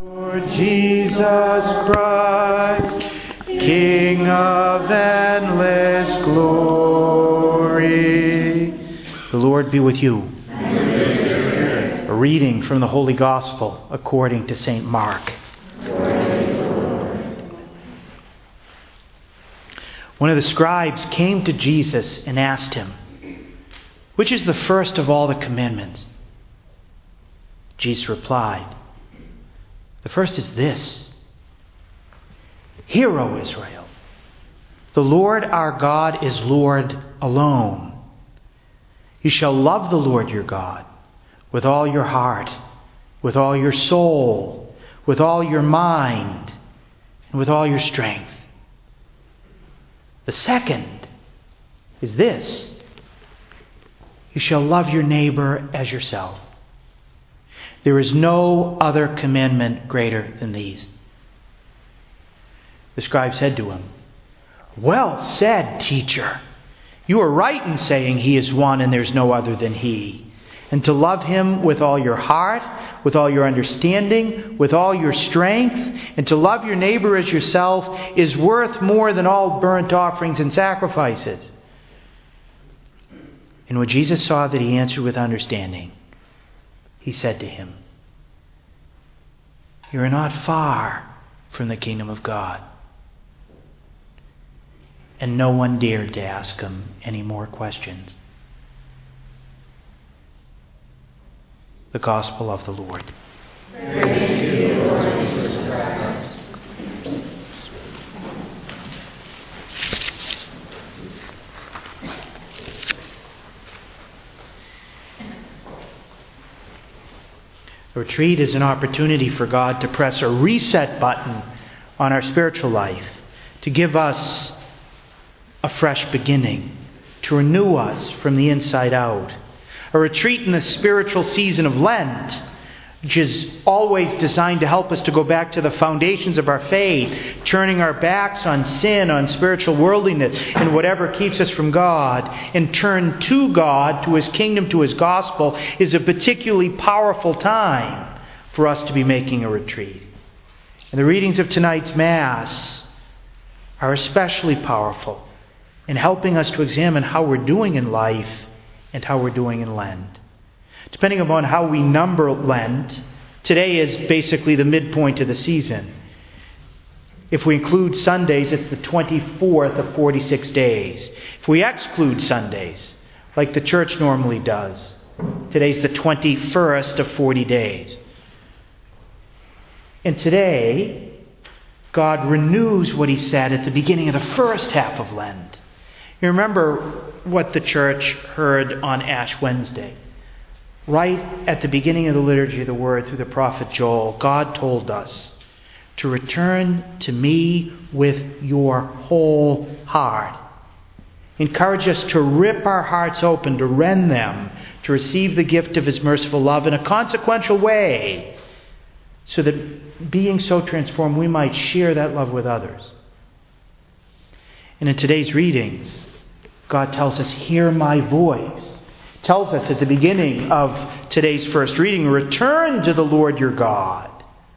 Lord Jesus Christ, King of endless glory. The Lord be with you. A reading from the Holy Gospel according to St. Mark. One of the scribes came to Jesus and asked him, "Which is the first of all the commandments?" Jesus replied, "The first is this: Hear, O Israel, the Lord our God is Lord alone. You shall love the Lord your God with all your heart, with all your soul, with all your mind, and with all your strength. The second is this: you shall love your neighbor as yourself. There is no other commandment greater than these." The scribe said to him, "Well said, teacher. You are right in saying he is one and there's no other than he. And to love him with all your heart, with all your understanding, with all your strength, and to love your neighbor as yourself is worth more than all burnt offerings and sacrifices." And when Jesus saw that he answered with understanding, he said to him, "You are not far from the kingdom of God." And no one dared to ask him any more questions. The Gospel of the Lord. Praise to you, Lord Jesus Christ. A retreat is an opportunity for God to press a reset button on our spiritual life, to give us a fresh beginning, to renew us from the inside out. A retreat in the spiritual season of Lent, which is always designed to help us to go back to the foundations of our faith, turning our backs on sin, on spiritual worldliness, and whatever keeps us from God, and turn to God, to His kingdom, to His gospel, is a particularly powerful time for us to be making a retreat. And the readings of tonight's Mass are especially powerful in helping us to examine how we're doing in life and how we're doing in Lent. Depending upon how we number Lent, today is basically the midpoint of the season. If we include Sundays, it's the 24th of 46 days. If we exclude Sundays, like the church normally does, today's the 21st of 40 days. And today, God renews what He said at the beginning of the first half of Lent. You remember what the church heard on Ash Wednesday. Right at the beginning of the liturgy of the Word through the prophet Joel, God told us to return to me with your whole heart. Encourage us to rip our hearts open, to rend them, to receive the gift of His merciful love in a consequential way, so that being so transformed, we might share that love with others. And in today's readings, God tells us, "Hear my voice." Tells us at the beginning of today's first reading, return to the Lord your God.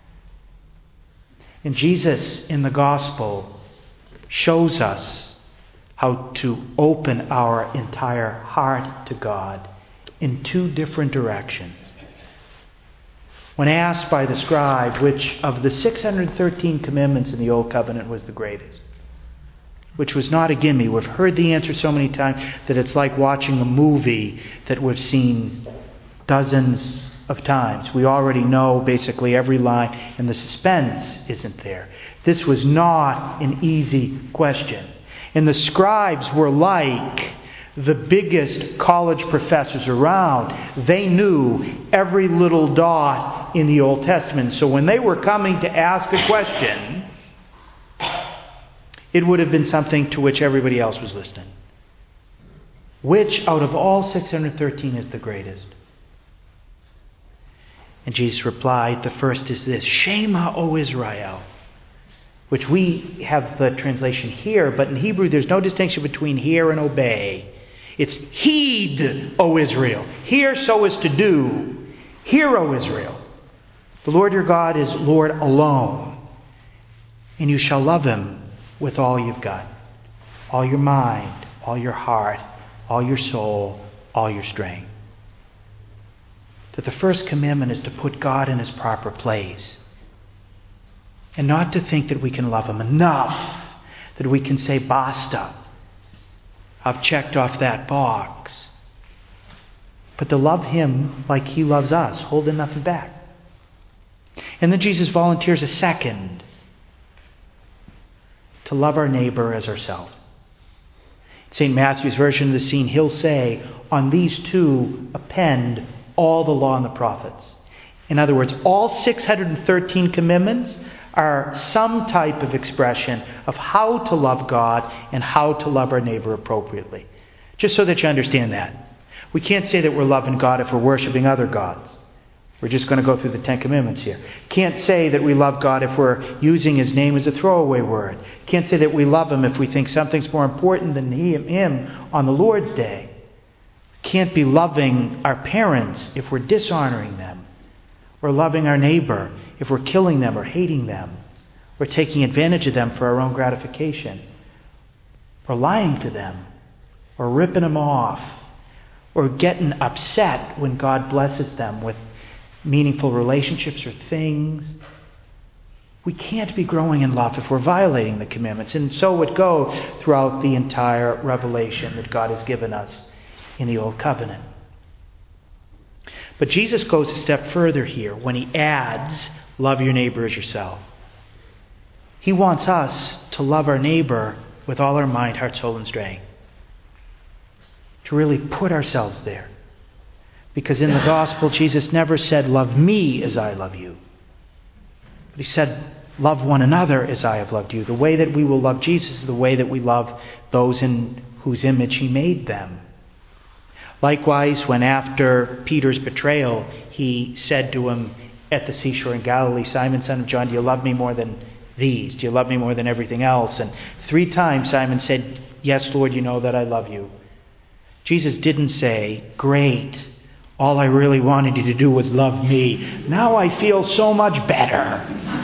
And Jesus in the Gospel shows us how to open our entire heart to God in two different directions. When asked by the scribe which of the 613 commandments in the Old Covenant was the greatest, which was not a gimme. We've heard the answer so many times that it's like watching a movie that we've seen dozens of times. We already know basically every line, and the suspense isn't there. This was not an easy question. And the scribes were like the biggest college professors around. They knew every little dot in the Old Testament. So when they were coming to ask a question, it would have been something to which everybody else was listening. Which out of all 613 is the greatest? And Jesus replied, the first is this: Shema, O Israel. Which we have the translation here, but in Hebrew there's no distinction between hear and obey. It's heed, O Israel. Hear so as to do. Hear, O Israel. The Lord your God is Lord alone, and you shall love him with all you've got, all your mind, all your heart, all your soul, all your strength. That the first commandment is to put God in his proper place, and not to think that we can love him enough, that we can say, basta, I've checked off that box. But to love him like he loves us, holding nothing back. And then Jesus volunteers a second, to love our neighbor as ourselves. St. Matthew's version of the scene, he'll say, on these two append all the law and the prophets. In other words, all 613 commandments are some type of expression of how to love God and how to love our neighbor appropriately. Just so that you understand that. We can't say that we're loving God if we're worshiping other gods. We're just going to go through the 10 Commandments here. Can't say that we love God if we're using his name as a throwaway word. Can't say that we love him if we think something's more important than him on the Lord's Day. Can't be loving our parents if we're dishonoring them. Or loving our neighbor if we're killing them or hating them. Or taking advantage of them for our own gratification. Or lying to them. Or ripping them off. Or getting upset when God blesses them with meaningful relationships or things. We can't be growing in love if we're violating the commandments. And so it goes throughout the entire revelation that God has given us in the Old Covenant. But Jesus goes a step further here when he adds, love your neighbor as yourself. He wants us to love our neighbor with all our mind, heart, soul, and strength. To really put ourselves there. Because in the gospel, Jesus never said, love me as I love you. But he said, love one another as I have loved you. The way that we will love Jesus is the way that we love those in whose image he made them. Likewise, when after Peter's betrayal, he said to him at the seashore in Galilee, Simon, son of John, do you love me more than these? Do you love me more than everything else? And 3 times Simon said, yes, Lord, you know that I love you. Jesus didn't say, great, all I really wanted you to do was love me. Now I feel so much better.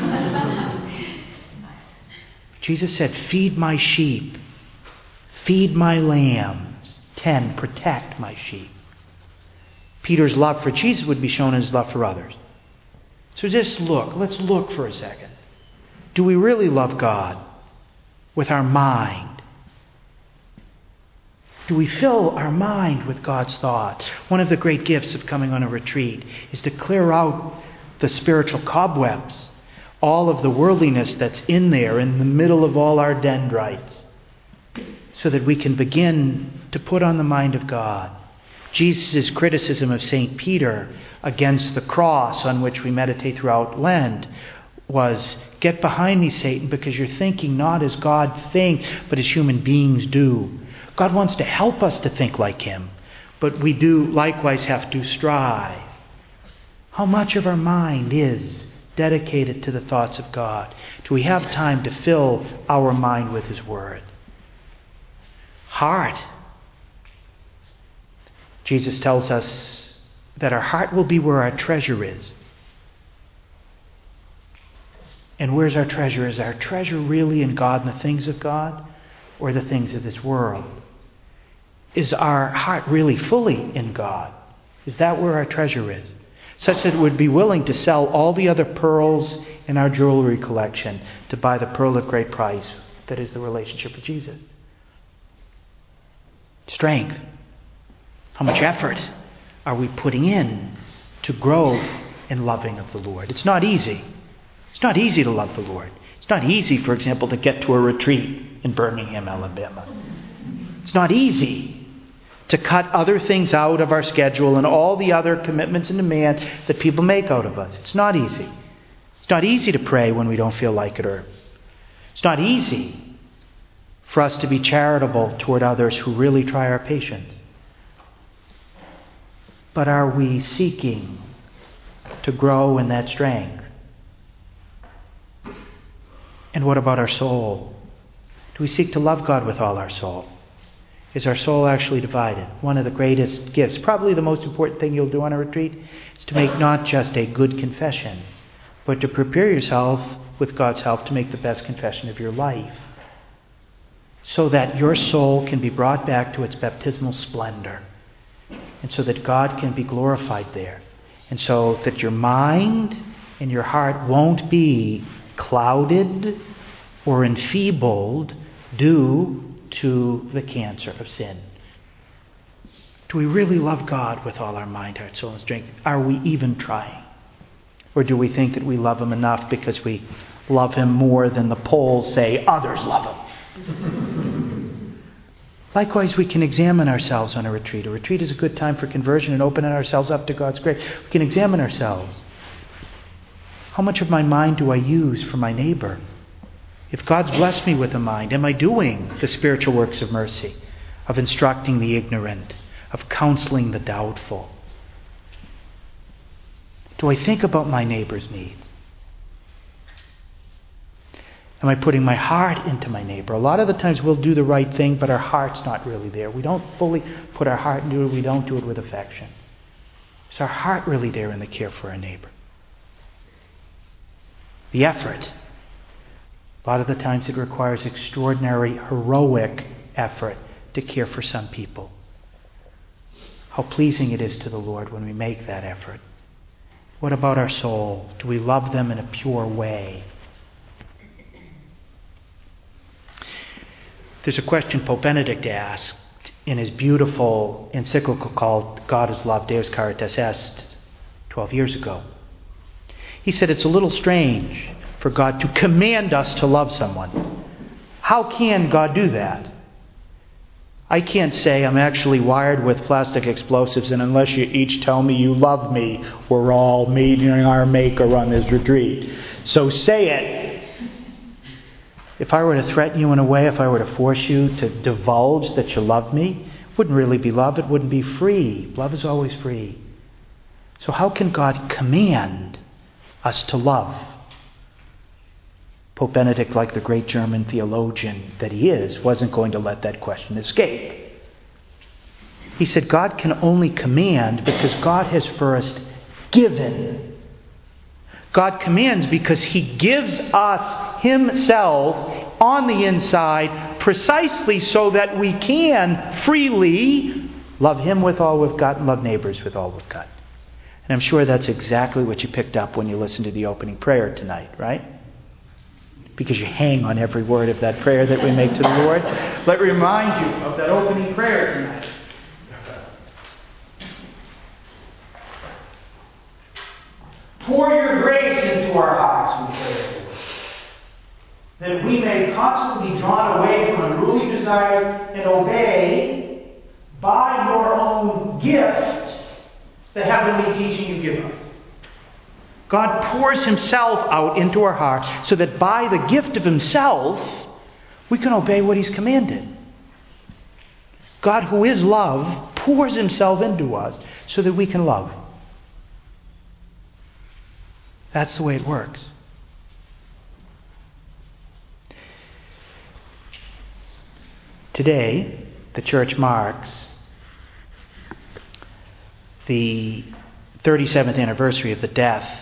Jesus said, feed my sheep, feed my lambs. 10, protect my sheep. Peter's love for Jesus would be shown in his love for others. So let's look for a second. Do we really love God with our mind? Do we fill our mind with God's thoughts? One of the great gifts of coming on a retreat is to clear out the spiritual cobwebs, all of the worldliness that's in there in the middle of all our dendrites, so that we can begin to put on the mind of God. Jesus' criticism of St. Peter against the cross on which we meditate throughout Lent was, get behind me, Satan, because you're thinking not as God thinks, but as human beings do. God wants to help us to think like him, but we do likewise have to strive. How much of our mind is dedicated to the thoughts of God? Do we have time to fill our mind with his word? Heart. Jesus tells us that our heart will be where our treasure is. And where's our treasure? Is our treasure really in God and the things of God, or the things of this world? Is our heart really fully in God? Is that where our treasure is? Such that it would be willing to sell all the other pearls in our jewelry collection to buy the pearl of great price that is the relationship with Jesus. Strength. How much effort are we putting in to grow in loving of the Lord? It's not easy. It's not easy to love the Lord. It's not easy, for example, to get to a retreat in Birmingham, Alabama. It's not easy to cut other things out of our schedule and all the other commitments and demands that people make out of us. It's not easy. It's not easy to pray when we don't feel like it, or it's not easy for us to be charitable toward others who really try our patience. But are we seeking to grow in that strength? And what about our soul? Do we seek to love God with all our soul? Is our soul actually divided? One of the greatest gifts, probably the most important thing you'll do on a retreat, is to make not just a good confession, but to prepare yourself with God's help to make the best confession of your life, so that your soul can be brought back to its baptismal splendor, and so that God can be glorified there, and so that your mind and your heart won't be clouded or enfeebled due to the cancer of sin. Do we really love God with all our mind, heart, soul, and strength? Are we even trying? Or do we think that we love Him enough because we love Him more than the polls say others love Him? Likewise, we can examine ourselves on a retreat. A retreat is a good time for conversion and opening ourselves up to God's grace. We can examine ourselves. How much of my mind do I use for my neighbor? If God's blessed me with a mind, am I doing the spiritual works of mercy, of instructing the ignorant, of counseling the doubtful? Do I think about my neighbor's needs? Am I putting my heart into my neighbor? A lot of the times we'll do the right thing, but our heart's not really there. We don't fully put our heart into it. We don't do it with affection. Is our heart really there in the care for our neighbor? The effort. A lot of the times it requires extraordinary, heroic effort to care for some people. How pleasing it is to the Lord when we make that effort. What about our soul? Do we love them in a pure way? There's a question Pope Benedict asked in his beautiful encyclical called God is Love, Deus Caritas Est, 12 years ago. He said it's a little strange for God to command us to love someone. How can God do that? I can't say I'm actually wired with plastic explosives, and unless you each tell me you love me, we're all meeting our maker on this retreat. So say it. If I were to threaten you in a way, if I were to force you to divulge that you love me, it wouldn't really be love. It wouldn't be free. Love is always free. So how can God command us to love? Pope Benedict, like the great German theologian that he is, wasn't going to let that question escape. He said God can only command because God has first given. God commands because He gives us Himself on the inside precisely so that we can freely love Him with all we've got and love neighbors with all we've got. And I'm sure that's exactly what you picked up when you listened to the opening prayer tonight, right? Because you hang on every word of that prayer that we make to the Lord. Let me remind you of that opening prayer tonight. Pour your grace into our hearts, we pray, that we may constantly be drawn away from unruly desires and obey by your own gift the heavenly teaching you give us. God pours Himself out into our hearts so that by the gift of Himself, we can obey what He's commanded. God, who is love, pours Himself into us so that we can love. That's the way it works. Today, the Church marks the 37th anniversary of the death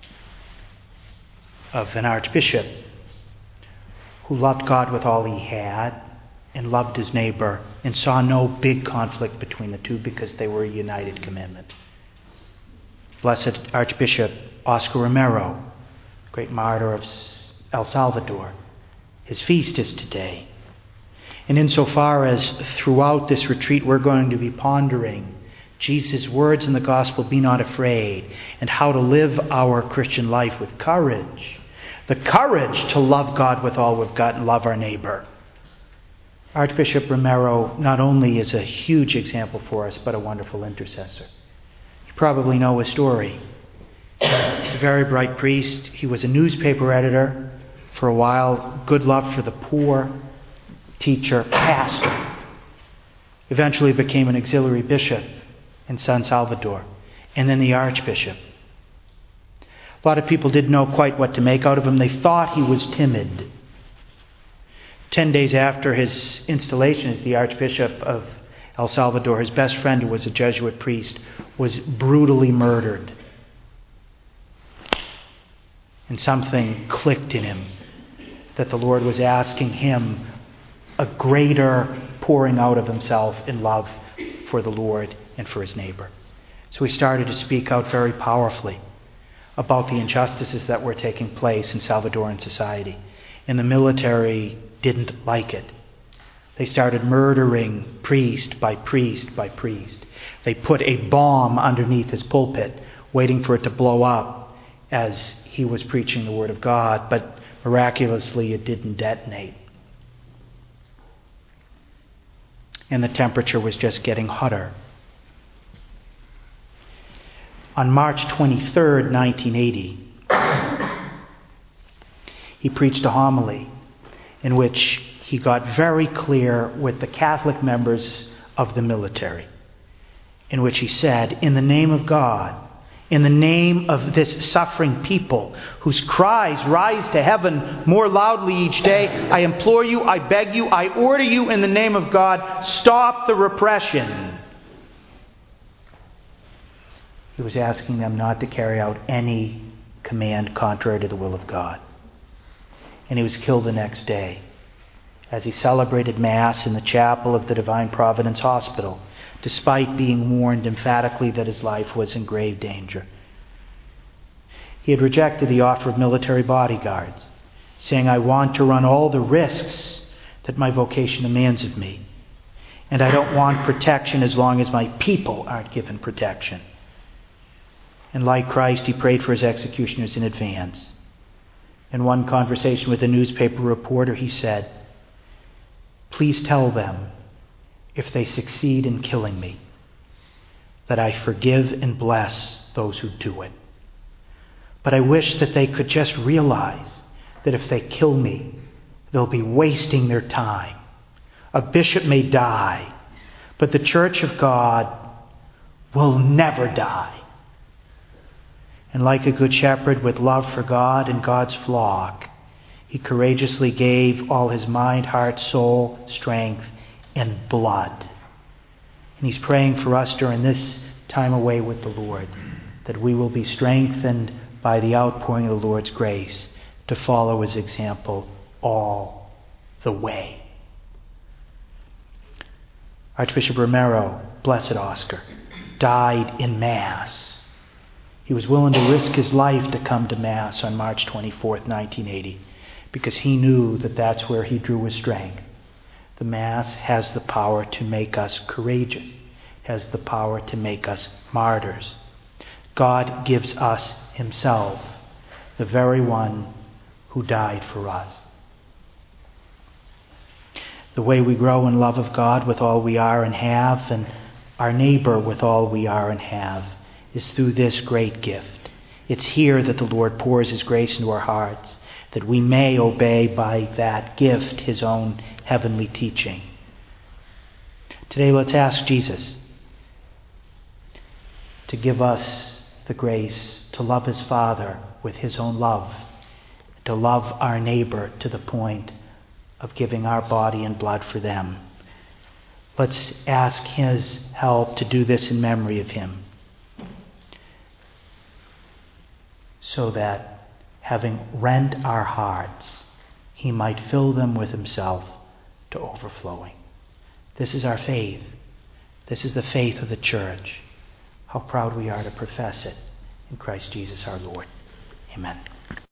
of an archbishop who loved God with all he had and loved his neighbor and saw no big conflict between the two because they were a united commitment. Blessed Archbishop Oscar Romero, great martyr of El Salvador. His feast is today. And insofar as throughout this retreat we're going to be pondering Jesus' words in the gospel, be not afraid, and how to live our Christian life with courage. The courage to love God with all we've got and love our neighbor. Archbishop Romero not only is a huge example for us, but a wonderful intercessor. You probably know his story. He's a very bright priest. He was a newspaper editor for a while, good love for the poor, teacher, pastor. Eventually became an auxiliary bishop in San Salvador, and then the archbishop. A lot of people didn't know quite what to make out of him. They thought he was timid. 10 days after his installation as the Archbishop of El Salvador, his best friend, who was a Jesuit priest, was brutally murdered. And something clicked in him, that the Lord was asking him a greater pouring out of himself in love for the Lord and for his neighbor. So he started to speak out very powerfully about the injustices that were taking place in Salvadoran society. And the military didn't like it. They started murdering priest by priest by priest. They put a bomb underneath his pulpit, waiting for it to blow up as he was preaching the Word of God, but miraculously it didn't detonate. And the temperature was just getting hotter. On March 23rd, 1980, he preached a homily in which he got very clear with the Catholic members of the military, in which he said, in the name of God, in the name of this suffering people whose cries rise to heaven more loudly each day, I implore you, I beg you, I order you in the name of God, stop the repression. He was asking them not to carry out any command contrary to the will of God. And he was killed the next day as he celebrated Mass in the chapel of the Divine Providence Hospital, despite being warned emphatically that his life was in grave danger. He had rejected the offer of military bodyguards, saying, I want to run all the risks that my vocation demands of me, and I don't want protection as long as my people aren't given protection. And like Christ, he prayed for his executioners in advance. In one conversation with a newspaper reporter, he said, please tell them, if they succeed in killing me, that I forgive and bless those who do it. But I wish that they could just realize that if they kill me, they'll be wasting their time. A bishop may die, but the Church of God will never die. And like a good shepherd with love for God and God's flock, he courageously gave all his mind, heart, soul, strength, and blood. And he's praying for us during this time away with the Lord, that we will be strengthened by the outpouring of the Lord's grace to follow his example all the way. Archbishop Romero, blessed Oscar, died in Mass. He was willing to risk his life to come to Mass on March 24th, 1980, because he knew that that's where he drew his strength. The Mass has the power to make us courageous, has the power to make us martyrs. God gives us himself, the very one who died for us. The way we grow in love of God with all we are and have, and our neighbor with all we are and have, is through this great gift. It's here that the Lord pours his grace into our hearts, that we may obey by that gift his own heavenly teaching. Today, let's ask Jesus to give us the grace to love his Father with his own love, to love our neighbor to the point of giving our body and blood for them. Let's ask his help to do this in memory of him, so that, having rent our hearts, he might fill them with himself to overflowing. This is our faith. This is the faith of the Church. How proud we are to profess it in Christ Jesus our Lord. Amen.